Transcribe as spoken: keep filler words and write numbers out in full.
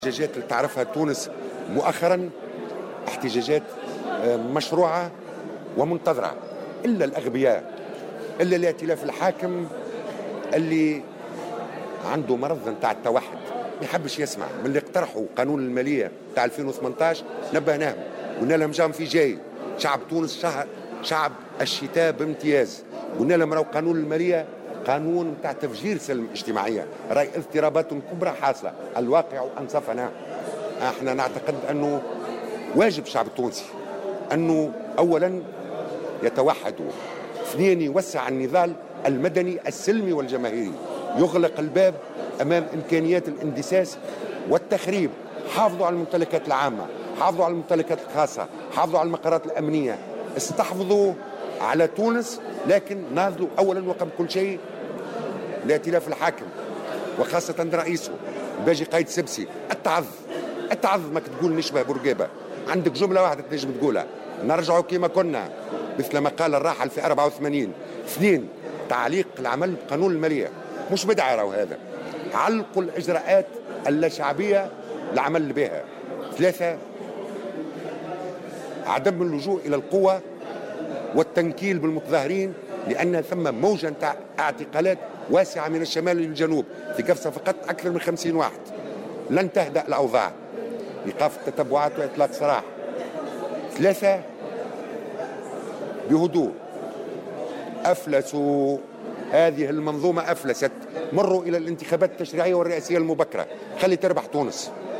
الاحتجاجات اللي تعرفها تونس مؤخرا احتجاجات مشروعة ومنتظرة، إلا الأغبياء، إلا الائتلاف الحاكم اللي عنده مرض نتاع التوحد، ما يحبش يسمع. من اللي اقترحوا قانون المالية نتاع ألفين وثمانية عشر نبهناهم قلنا لهم جام في جاي، شعب تونس شعب, شعب الشتاء بامتياز. قلنا لهم راهو قانون المالية قانون نتاع تفجير سلم اجتماعية، راهي اضطرابات كبرى حاصلة، الواقع أنصفنا. احنا نعتقد أنه واجب الشعب التونسي أنه أولا يتوحدوا، اثنين يوسع النضال المدني السلمي والجماهيري، يغلق الباب أمام إمكانيات الاندساس والتخريب. حافظوا على الممتلكات العامة، حافظوا على الممتلكات الخاصة، حافظوا على المقرات الأمنية، استحفظوا على تونس، لكن ناضلوا أولا وقبل كل شيء الائتلاف الحاكم وخاصة رئيسه باجي قايد سبسي. التعظ التعظ ما تقول نشبه برقابة، عندك جملة واحدة تنجم تقولها، نرجعوا كما كنا مثل ما قال الراحل في أربعة وثمانين. اثنين، تعليق العمل بقانون المالية، مش بدعة راهو هذا، علقوا الإجراءات اللاشعبية العمل بها. ثلاثة، عدم اللجوء إلى القوة والتنكيل بالمتظاهرين، لأن ثم موجة نتاع اعتقالات واسعة من الشمال للجنوب، في قفصة فقط أكثر من خمسين واحد. لن تهدأ الأوضاع، إيقاف التتبعات وإطلاق سراح. ثلاثة، بهدوء، أفلسوا هذه المنظومة، أفلست، مروا إلى الانتخابات التشريعية والرئاسية المبكرة، خلي تربح تونس.